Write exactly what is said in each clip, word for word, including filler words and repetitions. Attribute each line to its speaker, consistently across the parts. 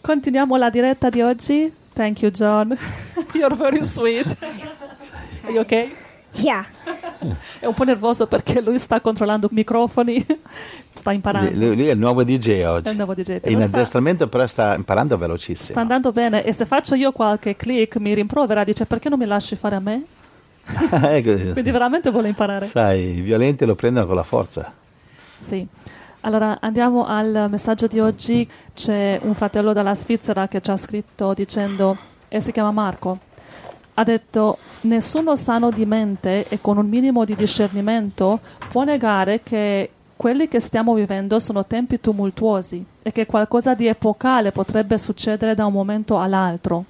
Speaker 1: Continuiamo la diretta di oggi. Thank you, John. You're very sweet. Are you okay?
Speaker 2: Yeah.
Speaker 1: È un po' nervoso perché lui sta controllando i microfoni, sta imparando.
Speaker 3: Lui, lui è il nuovo D J oggi.
Speaker 1: È il nuovo D J.
Speaker 3: È
Speaker 1: Però
Speaker 3: in
Speaker 1: sta,
Speaker 3: addestramento, però sta imparando velocissimo.
Speaker 1: sta andando bene, e se faccio io qualche click mi rimprovera, dice perché non mi lasci fare a me? Quindi veramente vuole imparare.
Speaker 3: Sai, i violenti lo prendono con la forza.
Speaker 1: Sì. Allora andiamo al messaggio di oggi. C'è un fratello dalla Svizzera che ci ha scritto dicendo, e si chiama Marco, ha detto: nessuno sano di mente e con un minimo di discernimento può negare che quelli che stiamo vivendo sono tempi tumultuosi e che qualcosa di epocale potrebbe succedere da un momento all'altro.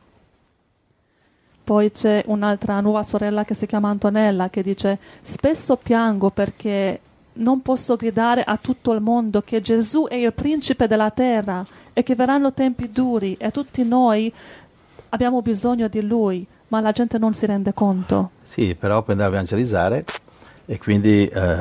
Speaker 1: Poi c'è un'altra nuova sorella che si chiama Antonella che dice: spesso piango perché non posso gridare a tutto il mondo che Gesù è il principe della terra e che verranno tempi duri e tutti noi abbiamo bisogno di Lui, ma la gente non si rende conto.
Speaker 3: Sì, però puoi andare a evangelizzare e quindi eh,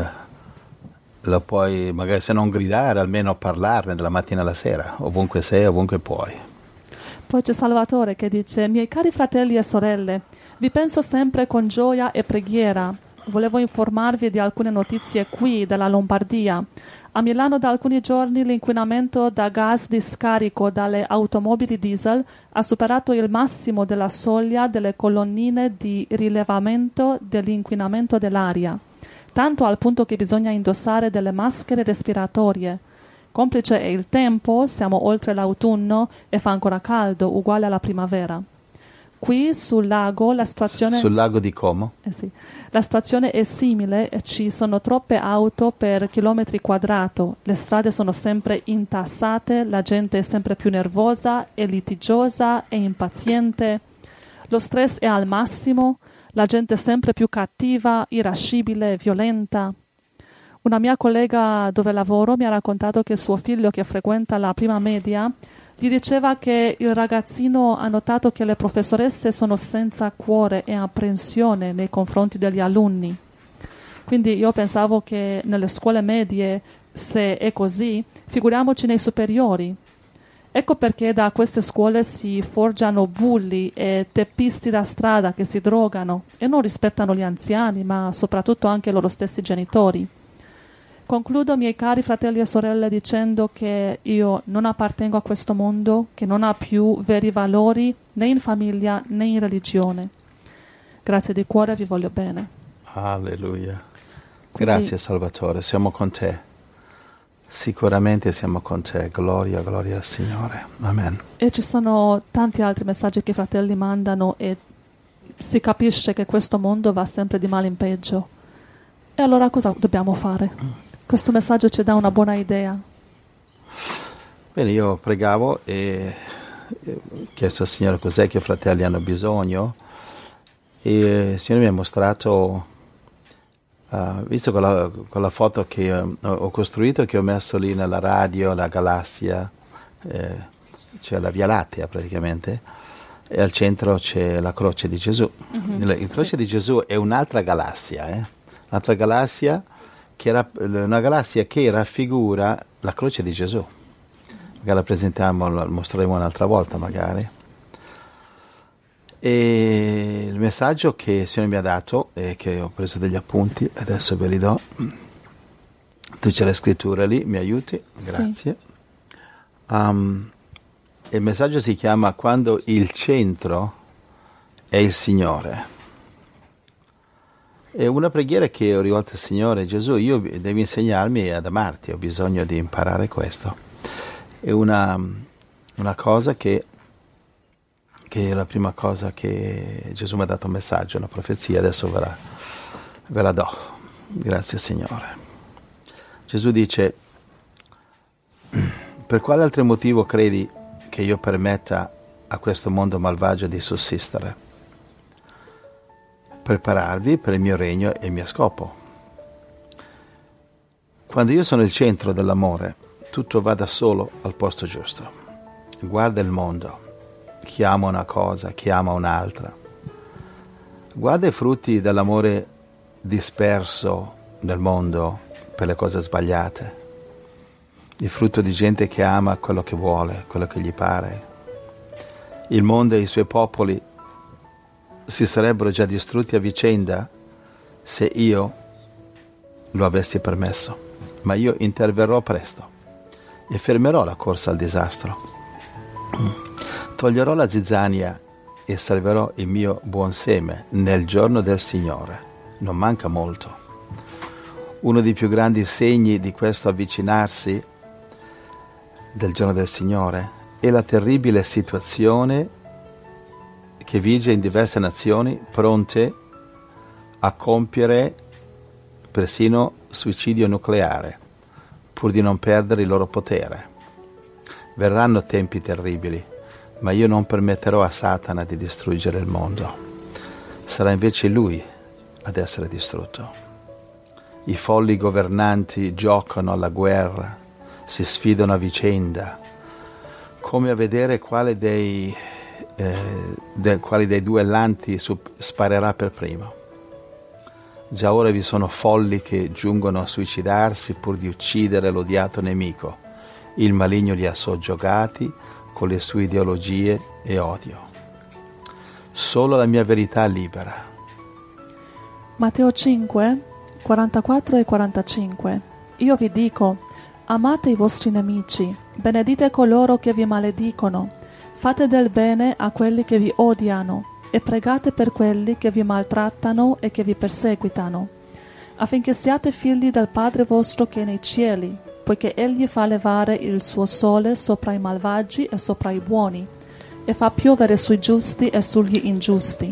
Speaker 3: lo puoi, magari se non gridare, almeno parlarne dalla mattina alla sera, ovunque sei, ovunque puoi.
Speaker 1: Poi c'è Salvatore che dice: miei cari fratelli e sorelle, vi penso sempre con gioia e preghiera. Volevo informarvi di alcune notizie qui dalla Lombardia. A Milano da alcuni giorni l'inquinamento da gas di scarico dalle automobili diesel ha superato il massimo della soglia delle colonnine di rilevamento dell'inquinamento dell'aria, tanto al punto che bisogna indossare delle maschere respiratorie. Complice è il tempo, siamo oltre l'autunno e fa ancora caldo, uguale alla primavera. Qui sul lago la situazione
Speaker 3: sul lago di Como
Speaker 1: eh sì, la situazione è simile, ci sono troppe auto per chilometri quadrato, le strade sono sempre intassate, la gente è sempre più nervosa e litigiosa e impaziente, lo stress è al massimo, la gente è sempre più cattiva, irascibile, violenta. Una mia collega dove lavoro mi ha raccontato che suo figlio, che frequenta la prima media, gli diceva che il ragazzino ha notato che le professoresse sono senza cuore e apprensione nei confronti degli alunni. Quindi io pensavo che nelle scuole medie, se è così, figuriamoci nei superiori. Ecco perché da queste scuole si forgiano bulli e teppisti da strada che si drogano e non rispettano gli anziani, ma soprattutto anche i loro stessi genitori. Concludo, miei cari fratelli e sorelle, dicendo che io non appartengo a questo mondo, che non ha più veri valori né in famiglia né in religione. Grazie di cuore, vi voglio bene.
Speaker 3: Alleluia.
Speaker 1: Quindi,
Speaker 3: grazie Salvatore, siamo con te, sicuramente siamo con te, gloria, gloria al Signore, amen.
Speaker 1: E ci sono tanti altri messaggi che i fratelli mandano e si capisce che questo mondo va sempre di male in peggio. E allora cosa dobbiamo fare? Questo messaggio ci dà una buona idea.
Speaker 3: Bene, io pregavo e ho chiesto al Signore cos'è che i fratelli hanno bisogno e il Signore mi ha mostrato, uh, visto quella, quella foto che uh, ho costruito, che ho messo lì nella radio, la galassia, eh, cioè la Via Lattea praticamente, e al centro c'è la croce di Gesù. Mm-hmm, la, la croce sì. di Gesù è un'altra galassia, eh? un'altra galassia che era una galassia che raffigura la croce di Gesù. Magari la presentiamo, la mostreremo un'altra volta magari. E il messaggio che il Signore mi ha dato e che ho preso degli appunti, adesso ve li do. Tu c'è la scrittura lì, mi aiuti? Grazie. Sì. Um, il messaggio si chiama Quando il centro è il Signore. È una preghiera che ho rivolto al Signore: Gesù, io devi insegnarmi ad amarti, ho bisogno di imparare questo. È una, una cosa che, che è la prima cosa che Gesù mi ha dato un messaggio, una profezia, adesso ve la, ve la do. Grazie Signore. Gesù dice: per quale altro motivo credi che io permetta a questo mondo malvagio di sussistere? Prepararvi per il mio regno e il mio scopo. Quando io sono il centro dell'amore, tutto va da solo al posto giusto. Guarda il mondo, chi ama una cosa, chi ama un'altra. Guarda i frutti dell'amore disperso nel mondo per le cose sbagliate. il frutto di gente che ama quello che vuole, quello che gli pare. Il mondo e i suoi popoli si sarebbero già distrutti a vicenda se io lo avessi permesso, ma io interverrò presto e fermerò la corsa al disastro. Toglierò la zizzania e salverò il mio buon seme nel giorno del Signore. Non manca molto. Uno dei più grandi segni di questo avvicinarsi del giorno del Signore è la terribile situazione che vige in diverse nazioni pronte a compiere persino suicidio nucleare pur di non perdere il loro potere. Verranno tempi terribili, ma io non permetterò a Satana di distruggere il mondo. Sarà invece lui ad essere distrutto. I folli governanti giocano alla guerra, si sfidano a vicenda, come a vedere quale dei, eh, de, quali dei duellanti sparerà per primo. Già ora vi sono folli che giungono a suicidarsi pur di uccidere l'odiato nemico. Il maligno li ha soggiogati con le sue ideologie e odio. Solo la mia verità libera.
Speaker 1: Matteo cinque, quarantaquattro e quarantacinque. Io vi dico, amate i vostri nemici, benedite coloro che vi maledicono, fate del bene a quelli che vi odiano e pregate per quelli che vi maltrattano e che vi perseguitano, affinché siate figli del Padre vostro che è nei cieli, poiché egli fa levare il suo sole sopra i malvagi e sopra i buoni, e fa piovere sui giusti e sugli ingiusti.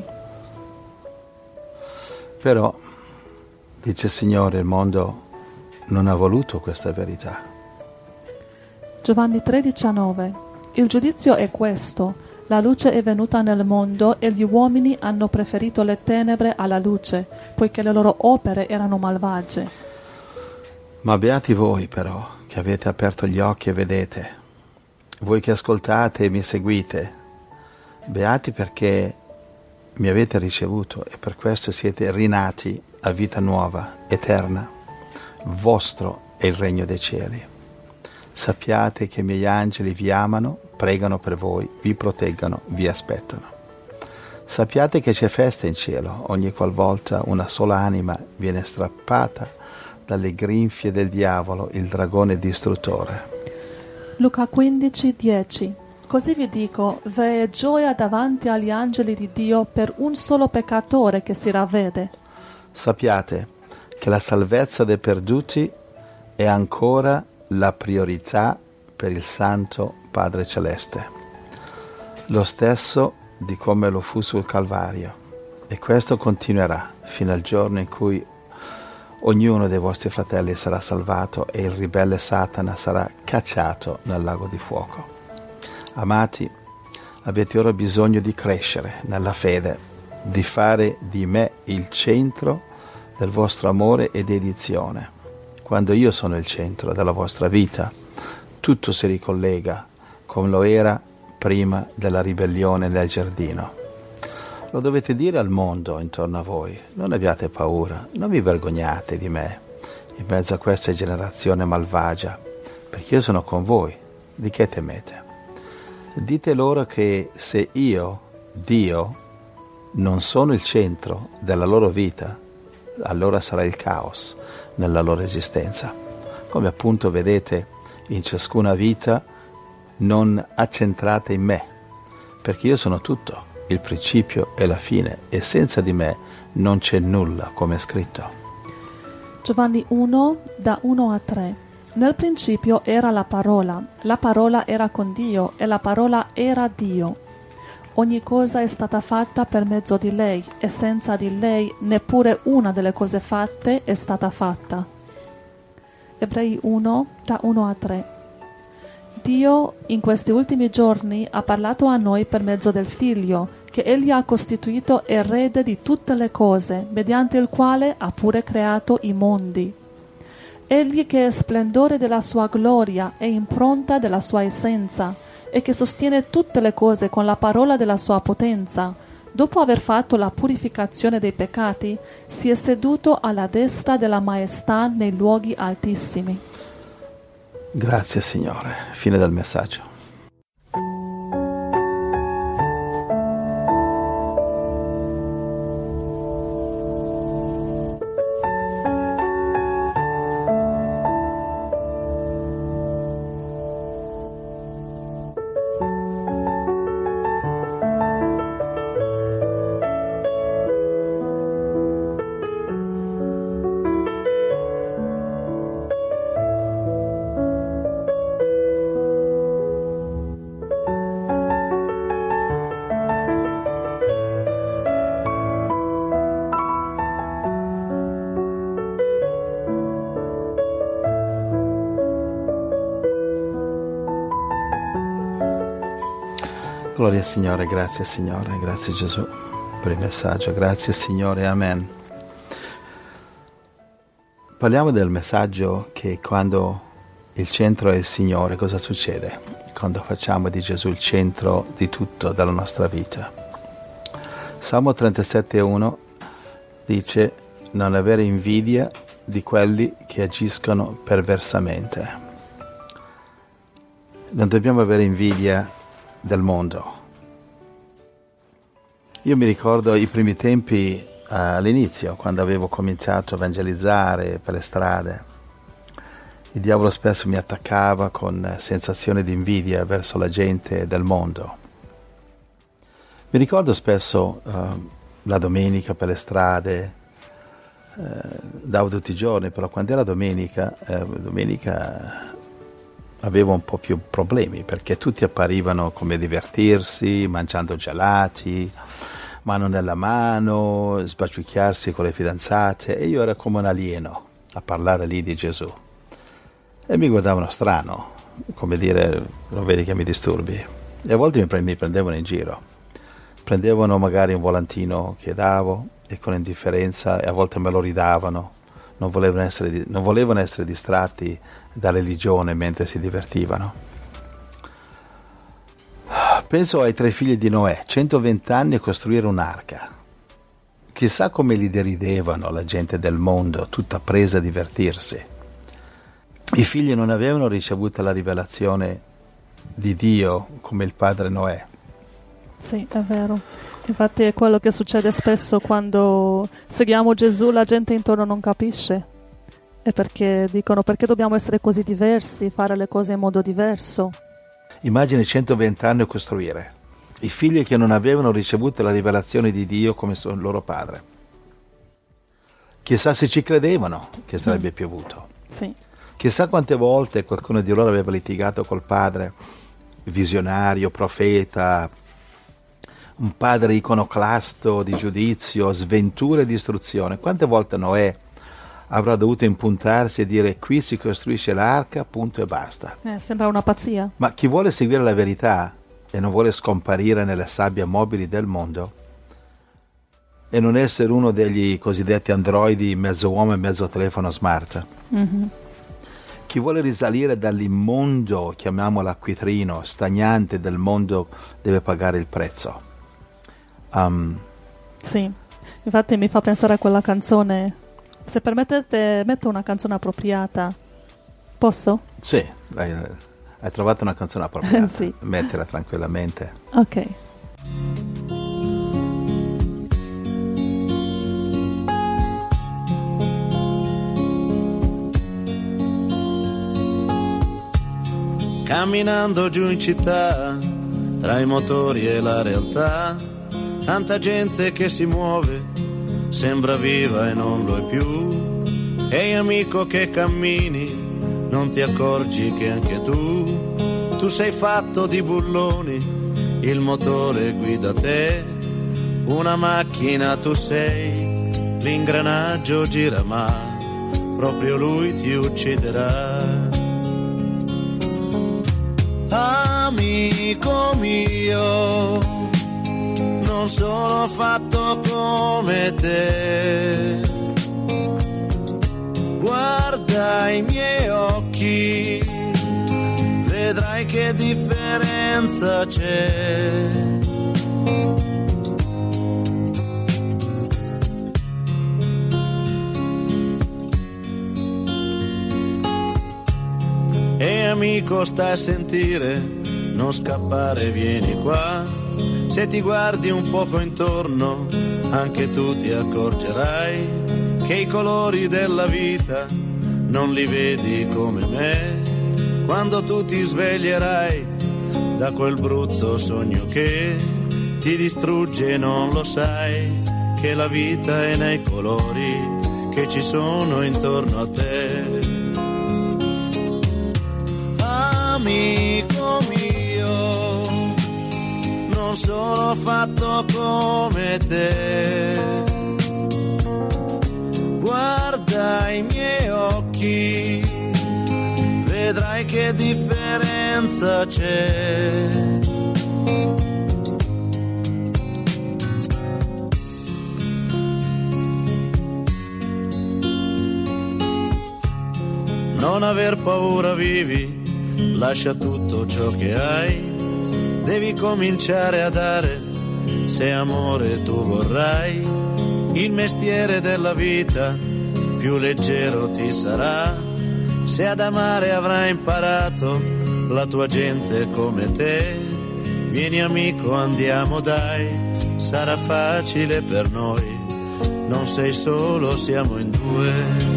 Speaker 3: Però, dice il Signore, il mondo non ha voluto questa verità.
Speaker 1: Giovanni tre diciannove. Il giudizio è questo: la luce è venuta nel mondo e gli uomini hanno preferito le tenebre alla luce, poiché le loro opere erano malvagie.
Speaker 3: Ma beati voi però, che avete aperto gli occhi e vedete, voi che ascoltate e mi seguite, beati perché mi avete ricevuto e per questo siete rinati a vita nuova, eterna. Vostro è il regno dei cieli. Sappiate che i miei angeli vi amano, pregano per voi, vi proteggano, vi aspettano. Sappiate che c'è festa in cielo ogni qualvolta una sola anima viene strappata dalle grinfie del diavolo, il dragone distruttore.
Speaker 1: Luca quindici dieci. Così vi dico, v'è gioia davanti agli angeli di Dio per un solo peccatore che si ravvede.
Speaker 3: Sappiate che la salvezza dei perduti è ancora la priorità per il Santo Padre Celeste, lo stesso di come lo fu sul Calvario, e questo continuerà fino al giorno in cui ognuno dei vostri fratelli sarà salvato e il ribelle Satana sarà cacciato nel lago di fuoco. Amati, avete ora bisogno di crescere nella fede, di fare di me il centro del vostro amore e dedizione. Quando io sono il centro della vostra vita, tutto si ricollega come lo era prima della ribellione nel giardino. Lo dovete dire al mondo intorno a voi. Non abbiate paura, non vi vergognate di me in mezzo a questa generazione malvagia, perché io sono con voi. Di che temete? Dite loro che se io, Dio, non sono il centro della loro vita, allora sarà il caos nella loro esistenza. Come appunto vedete in ciascuna vita, non accentrate in me, perché io sono tutto, il principio e la fine, e senza di me non c'è nulla, come è scritto.
Speaker 1: Giovanni uno, da uno a tre. Nel principio era la parola, la parola era con Dio e la parola era Dio. Ogni cosa è stata fatta per mezzo di lei e senza di lei neppure una delle cose fatte è stata fatta. Ebrei uno, da uno a tre. Dio in questi ultimi giorni ha parlato a noi per mezzo del Figlio, che Egli ha costituito erede di tutte le cose, mediante il quale ha pure creato i mondi. Egli che è splendore della sua gloria e impronta della sua essenza, e che sostiene tutte le cose con la parola della sua potenza, dopo aver fatto la purificazione dei peccati, si è seduto alla destra della maestà nei luoghi altissimi.
Speaker 3: Grazie Signore. Fine del messaggio. Gloria al Signore, grazie Signore, grazie Gesù per il messaggio, grazie Signore, amen. Parliamo del messaggio che quando il centro è il Signore, cosa succede? Quando facciamo di Gesù il centro di tutto della nostra vita. Salmo trentasette uno dice: non avere invidia di quelli che agiscono perversamente. Non dobbiamo avere invidia del mondo. Io mi ricordo i primi tempi uh, all'inizio, quando avevo cominciato a evangelizzare per le strade. Il diavolo spesso mi attaccava con sensazione di invidia verso la gente del mondo. Mi ricordo spesso uh, la domenica per le strade, uh, davo tutti i giorni, però quando era domenica, uh, domenica avevo un po' più problemi, perché tutti apparivano come divertirsi, mangiando gelati, mano nella mano, sbaciucchiarsi con le fidanzate, e io ero come un alieno a parlare lì di Gesù. E mi guardavano strano, come dire, non vedi che mi disturbi? E a volte mi, pre- mi prendevano in giro. Prendevano magari un volantino che davo e con indifferenza, e a volte me lo ridavano. Non volevano essere, non volevano essere distratti da religione mentre si divertivano. Penso ai tre figli di Noè, centoventi anni a costruire un'arca. Chissà come li deridevano la gente del mondo, tutta presa a divertirsi. I figli non avevano ricevuto la rivelazione di Dio come il padre Noè.
Speaker 1: Sì, è vero. Infatti è quello che succede spesso quando seguiamo Gesù, la gente intorno non capisce. È perché dicono: perché dobbiamo essere così diversi, fare le cose in modo diverso.
Speaker 3: Immagini centoventi anni a costruire. I figli che non avevano ricevuto la rivelazione di Dio come il loro padre. Chissà se ci credevano che sarebbe mm. piovuto.
Speaker 1: Sì.
Speaker 3: Chissà quante volte qualcuno di loro aveva litigato col padre, visionario, profeta, un padre iconoclasto di giudizio, sventura e distruzione. Quante volte Noè avrà dovuto impuntarsi e dire: qui si costruisce l'arca, punto e basta.
Speaker 1: Eh, sembra una pazzia.
Speaker 3: Ma chi vuole seguire la verità e non vuole scomparire nelle sabbie mobili del mondo e non essere uno degli cosiddetti androidi mezzo uomo e mezzo telefono smart, mm-hmm. chi vuole risalire dall'immondo, chiamiamolo acquitrino, stagnante del mondo, deve pagare il prezzo. Um,
Speaker 1: sì, infatti mi fa pensare a quella canzone. Se permettete, metto una canzone appropriata. Posso?
Speaker 3: Sì, hai, hai trovato una canzone appropriata.
Speaker 1: Sì.
Speaker 3: Mettila tranquillamente.
Speaker 1: Ok.
Speaker 2: Camminando giù in città, tra i motori e la realtà, tanta gente che si muove, sembra viva e non lo è più. Ehi amico che cammini, non ti accorgi che anche tu, tu sei fatto di bulloni, il motore guida te, una macchina tu sei, l'ingranaggio gira ma proprio lui ti ucciderà. Amico mio, non sono fatto come te, guarda i miei occhi, vedrai che differenza c'è. E amico, stai a sentire, non scappare, vieni qua. Se ti guardi un poco intorno, anche tu ti accorgerai che i colori della vita non li vedi come me. Quando tu ti sveglierai da quel brutto sogno che ti distrugge e non lo sai, che la vita è nei colori che ci sono intorno a te. Amico mio, non sono fatto come te. Guarda i miei occhi, vedrai che differenza c'è. Non aver paura, vivi, lascia tutto ciò che hai, devi cominciare a dare, se amore tu vorrai, il mestiere della vita più leggero ti sarà, se ad amare avrai imparato la tua gente come te. Vieni amico, andiamo dai, sarà facile per noi, non sei solo, siamo in due.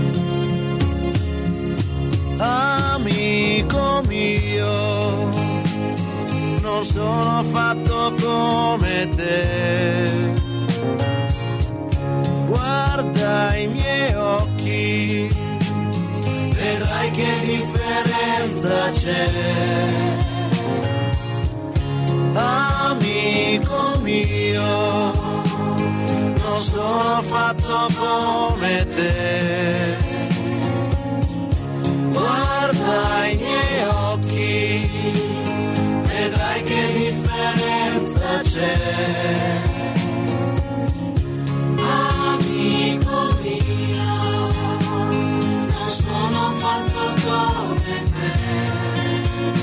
Speaker 2: Amico mio, non sono fatto come te. Guarda i miei occhi, vedrai che differenza c'è. Amico mio, non sono fatto come te. Guarda i miei occhi, vedrai che differenza c'è. Amico mio, non sono fatto come te.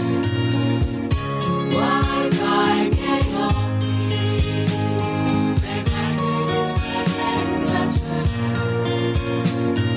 Speaker 2: Guarda i miei occhi, vedrai che differenza c'è.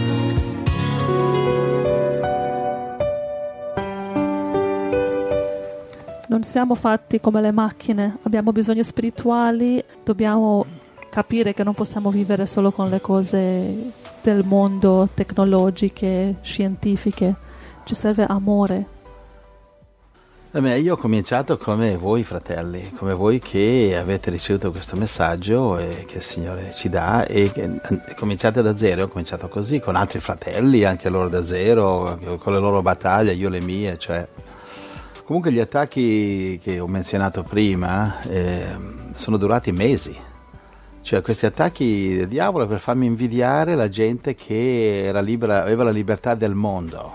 Speaker 1: Non siamo fatti come le macchine, abbiamo bisogni spirituali, dobbiamo capire che non possiamo vivere solo con le cose del mondo, tecnologiche, scientifiche, ci serve amore.
Speaker 3: Beh, io ho cominciato come voi fratelli, come voi che avete ricevuto questo messaggio e che il Signore ci dà, e che cominciate da zero. Ho cominciato così, con altri fratelli, anche loro da zero, con le loro battaglie, io le mie, cioè... Comunque gli attacchi che ho menzionato prima eh, sono durati mesi, cioè questi attacchi del diavolo per farmi invidiare la gente che era libera, aveva la libertà del mondo.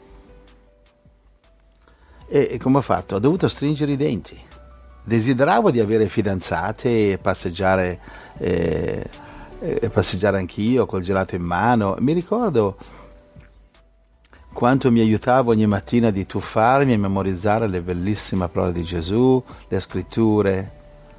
Speaker 3: E, e come ho fatto? Ho dovuto stringere i denti. Desideravo di avere fidanzate e passeggiare, eh, e passeggiare anch'io col gelato in mano. Mi ricordo quanto mi aiutava ogni mattina di tuffarmi e memorizzare le bellissime parole di Gesù, le scritture,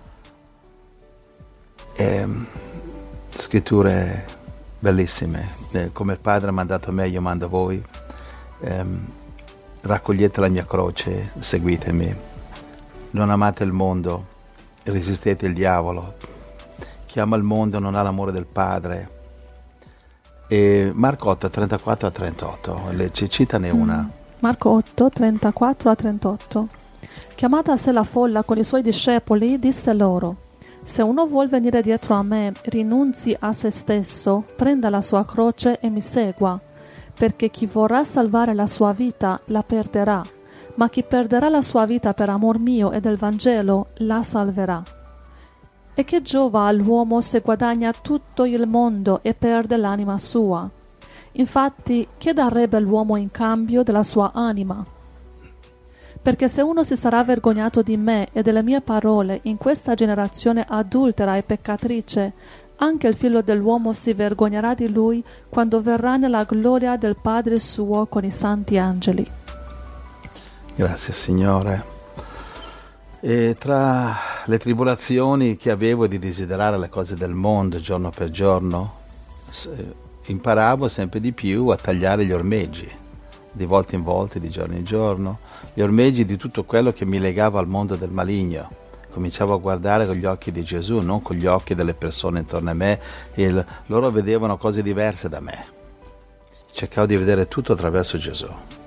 Speaker 3: eh, scritture bellissime, eh, come il Padre ha mandato me, io mando voi, eh, raccogliete la mia croce, seguitemi, non amate il mondo, resistete il diavolo, chi ama il mondo non ha l'amore del Padre. E Marco otto, trentaquattro a trentotto, le, citane una.
Speaker 1: Mm. Marco otto, trentaquattro a trentotto. Chiamata a sé la folla con i suoi discepoli, disse loro: se uno vuol venire dietro a me, rinunzi a se stesso, prenda la sua croce e mi segua, perché chi vorrà salvare la sua vita la perderà, ma chi perderà la sua vita per amor mio e del Vangelo la salverà. E che giova all'uomo se guadagna tutto il mondo e perde l'anima sua? Infatti, che darebbe l'uomo in cambio della sua anima? Perché se uno si sarà vergognato di me e delle mie parole in questa generazione adultera e peccatrice, anche il figlio dell'uomo si vergognerà di lui quando verrà nella gloria del Padre suo con i santi angeli.
Speaker 3: Grazie Signore. E tra le tribolazioni che avevo di desiderare le cose del mondo giorno per giorno, imparavo sempre di più a tagliare gli ormeggi, di volta in volta, di giorno in giorno, gli ormeggi di tutto quello che mi legava al mondo del maligno. Cominciavo a guardare con gli occhi di Gesù, non con gli occhi delle persone intorno a me, e il, loro vedevano cose diverse da me. Cercavo di vedere tutto attraverso Gesù.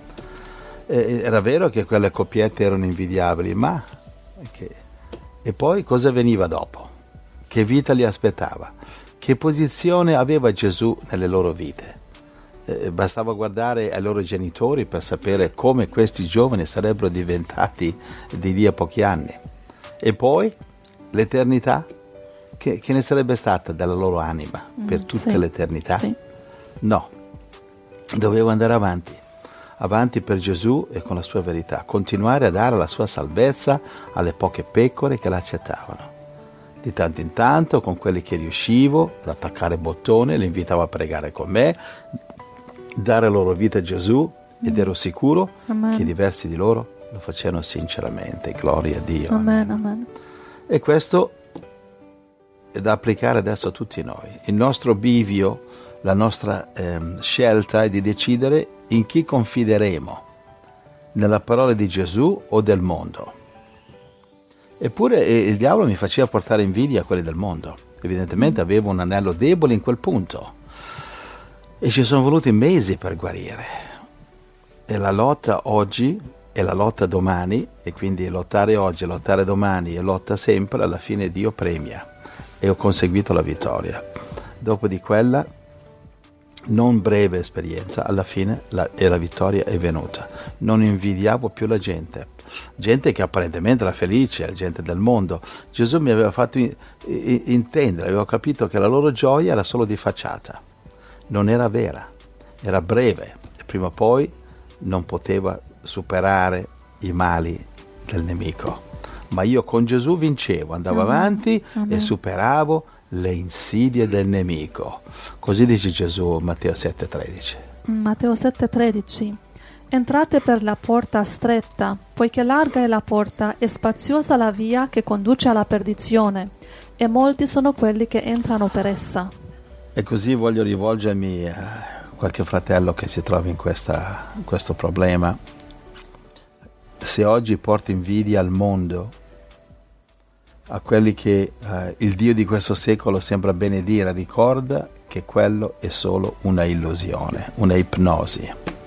Speaker 3: E, era vero che quelle coppiette erano invidiabili, ma che, e poi cosa veniva dopo? Che vita li aspettava? Che posizione aveva Gesù nelle loro vite? Eh, bastava guardare ai loro genitori per sapere come questi giovani sarebbero diventati di lì a pochi anni. E poi l'eternità, che, che ne sarebbe stata della loro anima per
Speaker 1: Mm,
Speaker 3: tutta
Speaker 1: sì,
Speaker 3: l'eternità?
Speaker 1: sì.
Speaker 3: No, dovevo andare avanti, avanti per Gesù e con la sua verità, continuare a dare la sua salvezza alle poche pecore che l'accettavano. Di tanto in tanto, con quelli che riuscivo ad attaccare bottone, li invitavo a pregare con me, dare loro vita a Gesù, ed ero sicuro
Speaker 1: Amen.
Speaker 3: che diversi di loro lo facevano sinceramente. Gloria a Dio.
Speaker 1: Amen, amen.
Speaker 3: E questo è da applicare adesso a tutti noi. Il nostro bivio, la nostra ehm, scelta è di decidere in chi confideremo, nella parola di Gesù o del mondo. Eppure eh, il diavolo mi faceva portare invidia a quelli del mondo. Evidentemente avevo un anello debole in quel punto e ci sono voluti mesi per guarire. E la lotta oggi e la lotta domani, e quindi lottare oggi, lottare domani e lotta sempre, alla fine Dio premia, e ho conseguito la vittoria. Dopo di quella non breve esperienza, alla fine la, e la vittoria è venuta. Non invidiavo più la gente, gente che apparentemente era felice, la gente del mondo. Gesù mi aveva fatto in, in, intendere, avevo capito che la loro gioia era solo di facciata, non era vera, era breve, e prima o poi non poteva superare i mali del nemico. Ma io con Gesù vincevo, andavo
Speaker 1: Amen.
Speaker 3: avanti
Speaker 1: Amen.
Speaker 3: e superavo le insidie del nemico. Così dice Gesù in Matteo sette tredici.
Speaker 1: Matteo sette tredici. Entrate per la porta stretta, poiché larga è la porta e spaziosa la via che conduce alla perdizione, e molti sono quelli che entrano per essa.
Speaker 3: E così voglio rivolgermi a qualche fratello che si trova in, questa, in questo problema. Se oggi porti invidia al mondo, a quelli che eh, il Dio di questo secolo sembra benedire, ricorda che quello è solo una illusione, una ipnosi.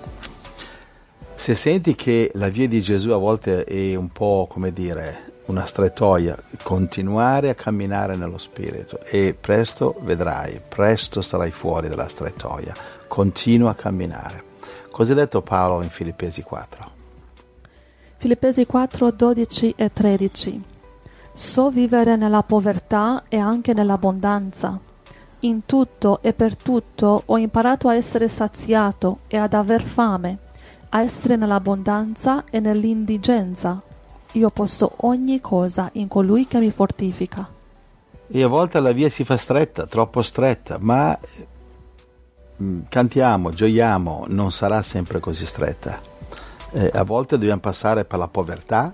Speaker 3: Se senti che la via di Gesù a volte è un po', come dire, una strettoia, continuare a camminare nello Spirito e presto vedrai, presto sarai fuori dalla strettoia. Continua a camminare. Cosa ha detto Paolo in Filippesi quattro?
Speaker 1: Filippesi quattro dodici e tredici. So vivere nella povertà e anche nell'abbondanza. In tutto e per tutto ho imparato a essere saziato e ad aver fame, a essere nell'abbondanza e nell'indigenza. Io posso ogni cosa in colui che mi fortifica.
Speaker 3: E a volte la via si fa stretta, troppo stretta, ma mh, cantiamo, gioiamo, non sarà sempre così stretta. Eh, a volte dobbiamo passare per la povertà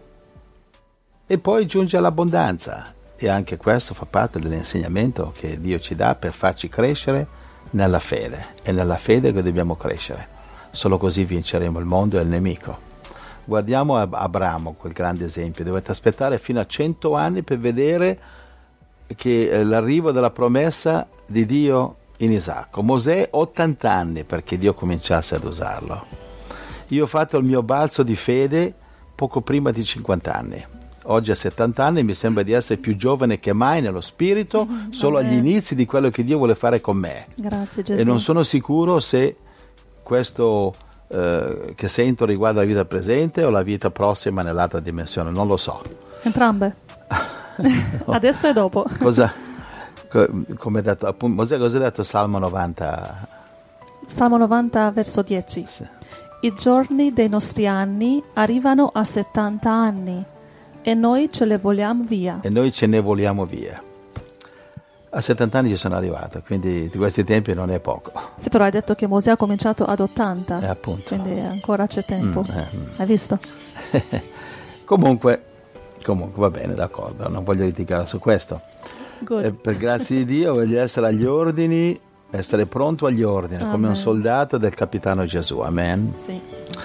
Speaker 3: e poi giunge all'abbondanza, e anche questo fa parte dell'insegnamento che Dio ci dà per farci crescere nella fede. È nella fede che dobbiamo crescere, solo così vinceremo il mondo e il nemico. Guardiamo Abramo, quel grande esempio. Dovete aspettare fino a cento anni per vedere che eh, l'arrivo della promessa di Dio in Isacco. Mosè ottanta anni perché Dio cominciasse ad usarlo. Io ho fatto il mio balzo di fede poco prima di cinquanta anni. Oggi a settanta anni mi sembra di essere più giovane che mai nello spirito, mm, solo agli inizi di quello che Dio vuole fare con me.
Speaker 1: Grazie Gesù.
Speaker 3: E non sono sicuro se questo eh, che sento riguarda la vita presente o la vita prossima nell'altra dimensione, non lo so.
Speaker 1: Entrambe.
Speaker 3: No.
Speaker 1: Adesso e dopo.
Speaker 3: Cosa, co, come ha detto, appunto, Mosè, cosa ha detto Salmo novanta?
Speaker 1: Salmo novanta verso dieci.
Speaker 3: Sì.
Speaker 1: I giorni dei nostri anni arrivano a settanta anni e noi ce le vogliamo via.
Speaker 3: E noi ce ne vogliamo via. A settanta anni ci sono arrivato, quindi di questi tempi non è poco.
Speaker 1: Sì, però hai detto che Mosè ha cominciato ad ottanta.
Speaker 3: Eh, appunto.
Speaker 1: Quindi ancora c'è tempo.
Speaker 3: Mm, eh, mm.
Speaker 1: Hai visto?
Speaker 3: comunque, comunque va bene, d'accordo, non voglio litigare su questo. Eh, per grazia di Dio voglio essere agli ordini essere pronto agli ordini,
Speaker 1: Amen.
Speaker 3: come un soldato del capitano Gesù. Amen.
Speaker 1: Sì.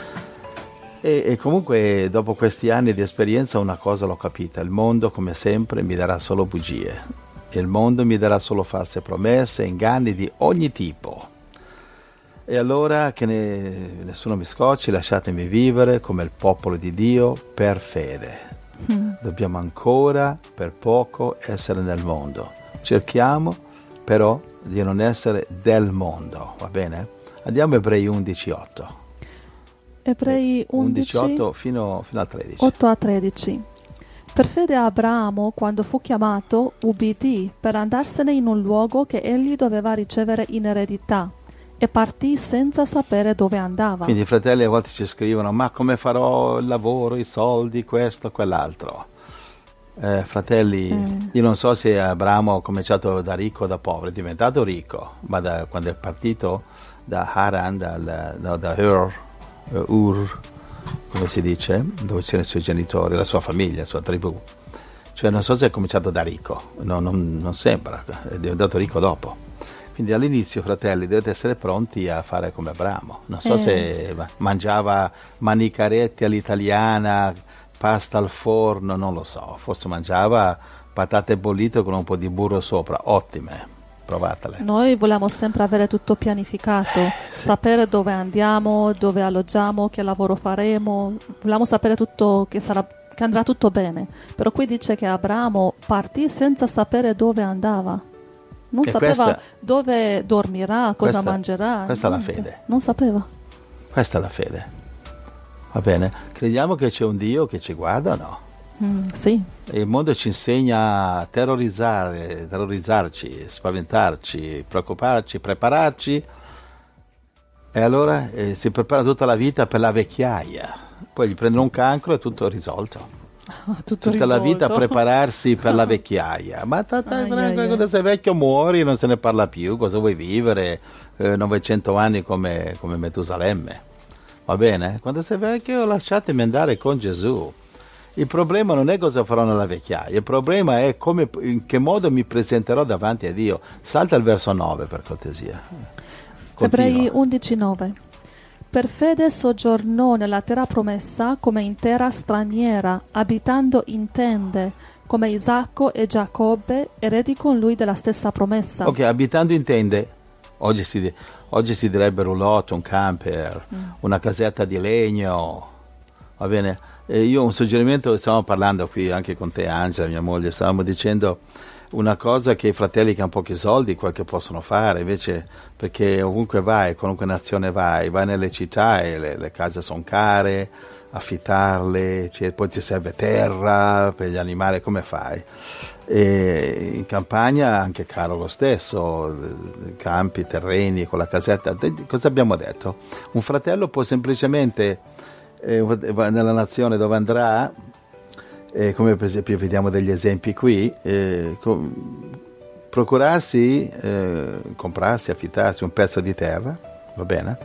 Speaker 3: E, e comunque dopo questi anni di esperienza una cosa l'ho capita: il mondo come sempre mi darà solo bugie, il mondo mi darà solo false promesse, inganni di ogni tipo. E allora che ne, nessuno mi scocci, lasciatemi vivere come il popolo di Dio per fede. Mm. Dobbiamo ancora per poco essere nel mondo, cerchiamo però di non essere del mondo, va bene? Andiamo a Ebrei undici otto.
Speaker 1: Ebrei undici,
Speaker 3: otto fino, fino a tredici.
Speaker 1: otto a tredici. Per fede Abramo, quando fu chiamato, ubbidì per andarsene in un luogo che egli doveva ricevere in eredità, e partì senza sapere dove andava.
Speaker 3: Quindi i fratelli a volte ci scrivono: ma come farò il lavoro, i soldi, questo, quell'altro? Eh, fratelli, eh. io non so se Abramo ha cominciato da ricco o da povero, è diventato ricco, ma da, quando è partito da Haran, dal, no, da Ur, uh, Ur, come si dice, dove c'erano i suoi genitori, la sua famiglia, la sua tribù. Cioè non so se è cominciato da ricco, no, non, non sembra, è diventato ricco dopo. Quindi all'inizio, fratelli, dovete essere pronti a fare come Abramo. Non so eh. se mangiava manicaretti all'italiana, pasta al forno, non lo so. Forse mangiava patate bollite con un po' di burro sopra, ottime. Provatele.
Speaker 1: Noi vogliamo sempre avere tutto pianificato, eh, sì. sapere dove andiamo, dove alloggiamo, che lavoro faremo. Vogliamo sapere tutto, che, sarà, che andrà tutto bene. Però qui dice che Abramo partì senza sapere dove andava. Non e sapeva questa, dove dormirà, cosa
Speaker 3: questa,
Speaker 1: mangerà.
Speaker 3: Questa niente. È la fede.
Speaker 1: Non sapeva.
Speaker 3: Questa è la fede. Va bene? Crediamo che c'è un Dio che ci guarda o no?
Speaker 1: Mm, sì.
Speaker 3: E il mondo ci insegna a terrorizzare, terrorizzarci, spaventarci, preoccuparci, prepararci. E allora eh, si prepara tutta la vita per la vecchiaia. Poi gli prendono un cancro e tutto risolto.
Speaker 1: Tutto
Speaker 3: tutta
Speaker 1: risolto.
Speaker 3: La vita a prepararsi per la vecchiaia. Ma t- t- ah, quando yeah. sei vecchio muori, non se ne parla più. Cosa vuoi vivere? Eh, novecento anni come, come Metusalemme. Va bene? Quando sei vecchio lasciatemi andare con Gesù. Il problema non è cosa farò nella vecchiaia, il problema è come, in che modo mi presenterò davanti a Dio. Salta il verso nove per cortesia. Continua.
Speaker 1: Ebrei undici nove. Per fede soggiornò nella terra promessa come in terra straniera, abitando in tende, come Isacco e Giacobbe, eredi con lui della stessa promessa.
Speaker 3: Ok, abitando in tende, oggi si, oggi si direbbe roulotte, un camper, mm. una casetta di legno, va bene? E io un suggerimento, stavamo parlando qui anche con te Angela, mia moglie, stavamo dicendo una cosa che i fratelli che hanno pochi soldi qualche possono fare, invece, perché ovunque vai, qualunque nazione vai, vai nelle città e le, le case sono care, affittarle, cioè, poi ti serve terra per gli animali, come fai? E in campagna anche caro lo stesso, campi, terreni con la casetta. Cosa abbiamo detto? Un fratello può semplicemente eh, nella nazione dove andrà, Eh, come per esempio vediamo degli esempi qui, eh, com- procurarsi, eh, comprarsi, affittarsi un pezzo di terra, va bene?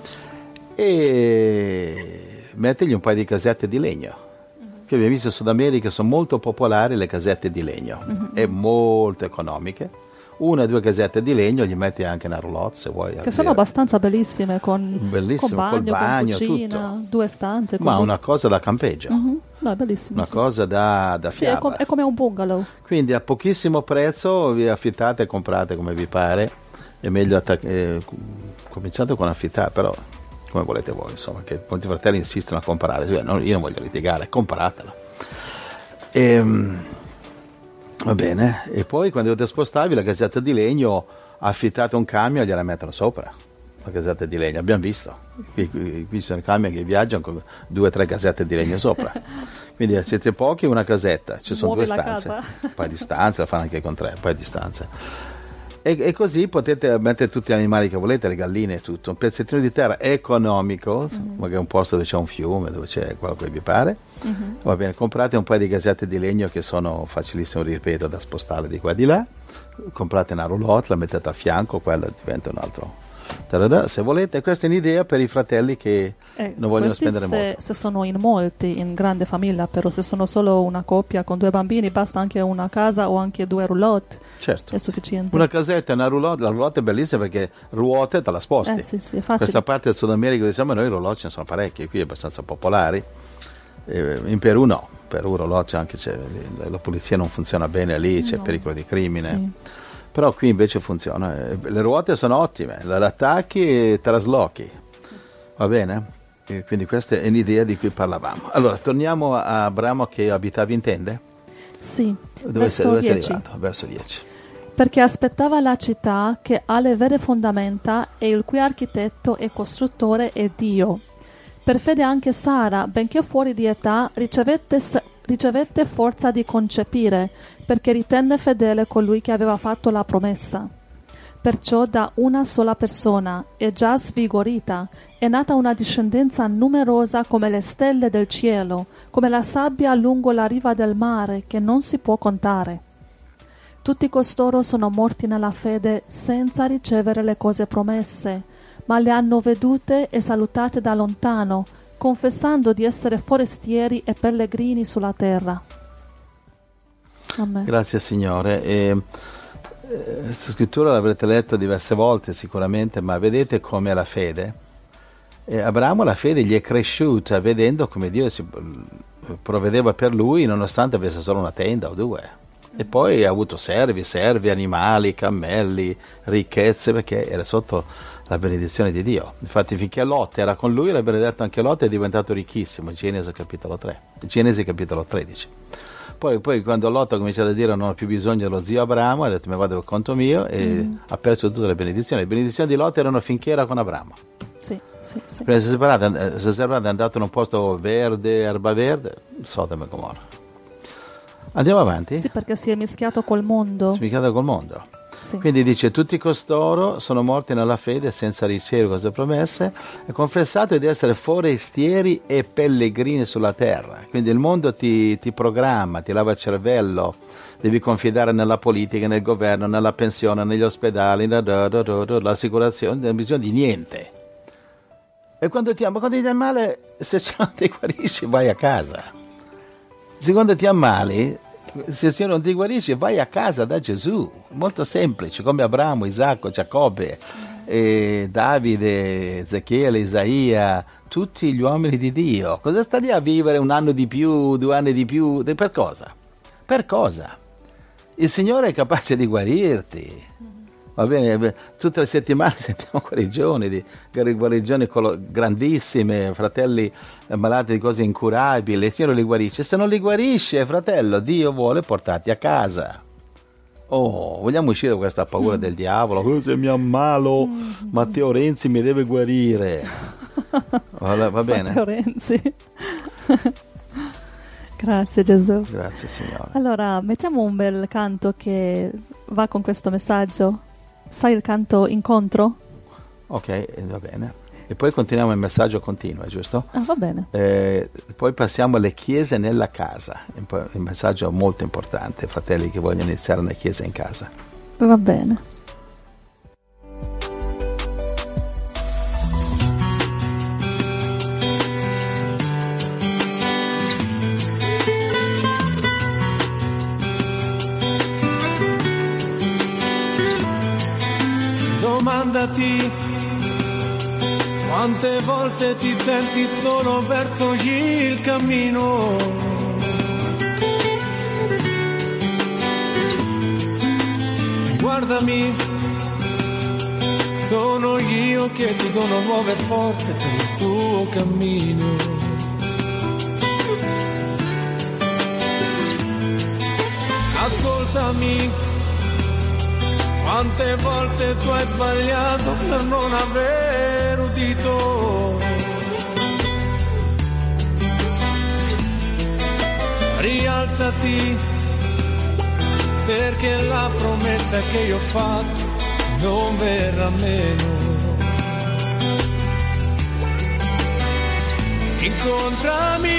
Speaker 3: E mettergli un paio di casette di legno. Mm-hmm. Che abbiamo visto in Sud America sono molto popolari le casette di legno, mm-hmm. e molto economiche. Una o due casette di legno gli metti anche una roulotte se vuoi.
Speaker 1: Che sono abbastanza bellissime, con,
Speaker 3: bellissimo,
Speaker 1: con bagno,
Speaker 3: col bagno,
Speaker 1: con cucina,
Speaker 3: tutto.
Speaker 1: Due stanze.
Speaker 3: Ma una cosa da campeggio.
Speaker 1: Mm-hmm. No, bellissimo.
Speaker 3: Una
Speaker 1: sì.
Speaker 3: cosa da, da
Speaker 1: sì, è, com- è come un bungalow.
Speaker 3: Quindi a pochissimo prezzo vi affittate e comprate come vi pare. È meglio attac- eh, cominciate con affittare, però come volete voi, insomma, che molti fratelli insistono a comprare. Io non, io non voglio litigare, compratela. E, va bene, e poi quando dovete spostarvi la casetta di legno, affittate un camion e gliela mettono sopra la casetta di legno, abbiamo visto qui, qui, qui sono camion che viaggiano con due o tre casette di legno sopra, quindi siete pochi, una casetta, ci sono
Speaker 1: Muovi
Speaker 3: due
Speaker 1: la
Speaker 3: stanze,
Speaker 1: casa.
Speaker 3: un paio di stanze, la fanno anche con tre, un paio di stanze, e, e così potete mettere tutti gli animali che volete, le galline e tutto, un pezzettino di terra economico, mm-hmm. magari un posto dove c'è un fiume, dove c'è quello che vi pare, mm-hmm. va bene, comprate un paio di casette di legno che sono facilissimo, ripeto, da spostare di qua e di là, comprate una roulotte, la mettete a fianco, quella diventa un altro tararà, se volete. Questa è un'idea per i fratelli che
Speaker 1: Eh,
Speaker 3: non vogliono
Speaker 1: questi
Speaker 3: spendere
Speaker 1: se,
Speaker 3: molto.
Speaker 1: se sono in molti, in grande famiglia, però se sono solo una coppia con due bambini basta anche una casa o anche due roulotte,
Speaker 3: Certo.
Speaker 1: è sufficiente.
Speaker 3: Una casetta, una roulotte, la roulotte è bellissima perché ruote te la sposti.
Speaker 1: Eh sì, sì, è facile.
Speaker 3: Questa parte del Sud America, diciamo, noi i roulotte ce ne sono parecchi, qui è abbastanza popolari. Eh, in Perù no, in Perù roulotte anche c'è, la, la polizia non funziona bene lì, c'è
Speaker 1: No.
Speaker 3: pericolo di crimine.
Speaker 1: Sì.
Speaker 3: Però qui invece funziona. Eh, Le ruote sono ottime, le attacchi e traslochi. Va bene? E quindi questa è un'idea di cui parlavamo. Allora, torniamo a Abramo che abitava in tende?
Speaker 1: Sì,
Speaker 3: Dove sei,
Speaker 1: verso
Speaker 3: dove sei
Speaker 1: dieci.
Speaker 3: arrivato? Verso dieci.
Speaker 1: Perché aspettava la città che ha le vere fondamenta e il cui architetto e costruttore è Dio. Per fede anche Sara, benché fuori di età, ricevette, s- ricevette forza di concepire, perché ritenne fedele colui che aveva fatto la promessa. Perciò da una sola persona, è già svigorita, è nata una discendenza numerosa come le stelle del cielo, come la sabbia lungo la riva del mare, che non si può contare. Tutti costoro sono morti nella fede senza ricevere le cose promesse, ma le hanno vedute e salutate da lontano, confessando di essere forestieri e pellegrini sulla terra. Amen.
Speaker 3: Grazie Signore. E, eh, questa scrittura l'avrete letto diverse volte sicuramente, ma vedete come la fede. E Abramo la fede gli è cresciuta vedendo come Dio si provvedeva per lui nonostante avesse solo una tenda o due. E poi ha avuto servi, servi, animali, cammelli, ricchezze, perché era sotto la benedizione di Dio. Infatti finché Lot era con lui, era benedetto anche Lot, è diventato ricchissimo. Genesi capitolo tre, Genesi capitolo tredici. Poi, poi quando Lot ha cominciato a dire non ho più bisogno dello zio Abramo, ha detto mi vado per conto mio e mm. ha perso tutte le benedizioni. Le benedizioni di Lot erano finché era con Abramo.
Speaker 1: Sì, sì, sì.
Speaker 3: Prima si è separato, si è separato, è andato in un posto verde, erba verde, Sodoma e Gomorra. Andiamo avanti?
Speaker 1: Sì, perché si è mischiato col mondo.
Speaker 3: Si è mischiato col mondo.
Speaker 1: Sì.
Speaker 3: Quindi dice tutti costoro sono morti nella fede senza ricevere cose promesse e confessato di essere forestieri e pellegrini sulla terra. Quindi il mondo ti, ti programma, ti lava il cervello, devi confidare nella politica, nel governo, nella pensione, negli ospedali, l'assicurazione, non hai bisogno di niente. E quando ti, quando ti ammali, se non ti guarisci vai a casa. Se quando ti ammali, se il Signore non ti guarisce, vai a casa da Gesù. Molto semplice, come Abramo, Isacco, Giacobbe, eh, Davide, Ezechiele, Isaia, tutti gli uomini di Dio. Cosa sta lì a vivere un anno di più, due anni di più? Per cosa? Per cosa? Il Signore è capace di guarirti. Va bene, tutte le settimane sentiamo guarigioni, di, guarigioni grandissime, fratelli malati di cose incurabili, il Signore li guarisce. Se non li guarisce, fratello, Dio vuole portarti a casa. Oh, vogliamo uscire da questa paura mm. del diavolo? Oh, se mi ammalo, mm. Matteo Renzi mi deve guarire. Va, va bene?
Speaker 1: Matteo Renzi. Grazie Gesù.
Speaker 3: Grazie Signore.
Speaker 1: Allora, mettiamo un bel canto che va con questo messaggio. Sai il canto incontro?
Speaker 3: Ok, va bene. E poi continuiamo il messaggio continuo, giusto?
Speaker 1: Ah, va bene.
Speaker 3: Eh, poi passiamo alle chiese nella casa. Un messaggio molto importante, fratelli che vogliono iniziare una chiesa in casa.
Speaker 1: Va bene.
Speaker 4: Domandati quante volte ti tenti solo verso il cammino. Guardami, sono io che ti dono nuove forze per il tuo cammino. Ascoltami, quante volte tu hai sbagliato per non aver udito. Rialzati, perché la promessa che io ho fatto non verrà meno. Incontrami,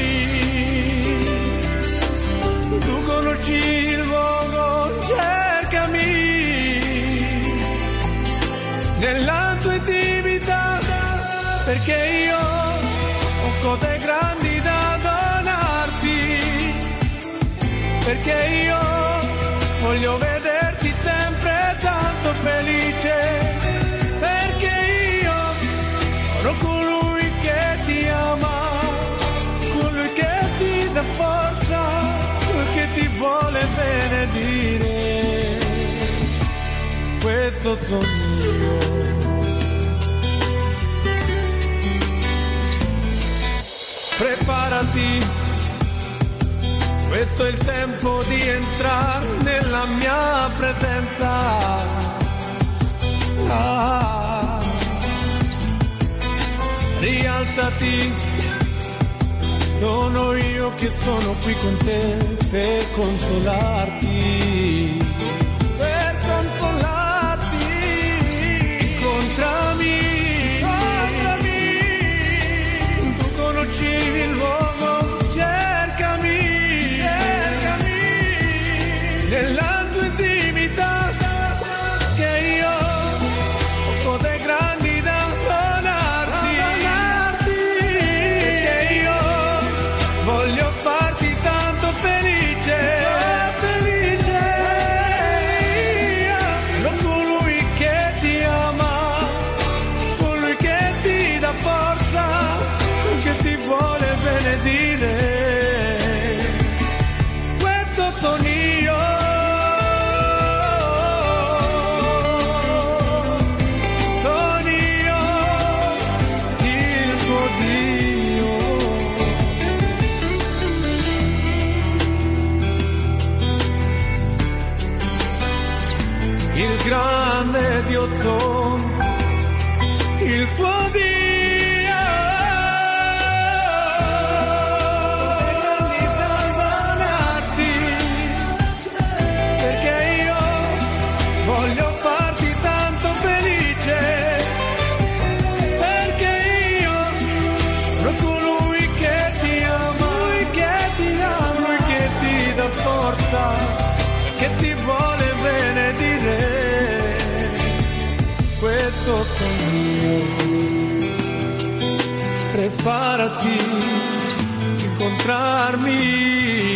Speaker 4: tu conosci il luogo, cercami nell'alto perché io voglio vederti sempre tanto felice, perché io sono colui che ti ama, colui che ti dà forza, colui che ti vuole benedire. Questo sono io. Preparati, questo è il tempo di entrare nella mia presenza. Ah, rialzati, sono io che sono qui con te per consolarti, per consolarti. Incontrami, incontrami, tu conosci il luogo, cercami, cercami nella tua intimità, che io ho cose grandi da donarti, che io voglio farti tanto felice, felice. Sono colui che ti ama, colui che ti dà forza, che ti vuole benedire. Questo sono io, sono io, il tuo Dio. Il grande Dio sono, il tuo Dio. Perché io voglio farti tanto felice, perché io sono colui che ti ama, colui che ti ama, colui che ti dà forza, che ti vuole benedire. Questo sono io. Preparati, incontrarmi.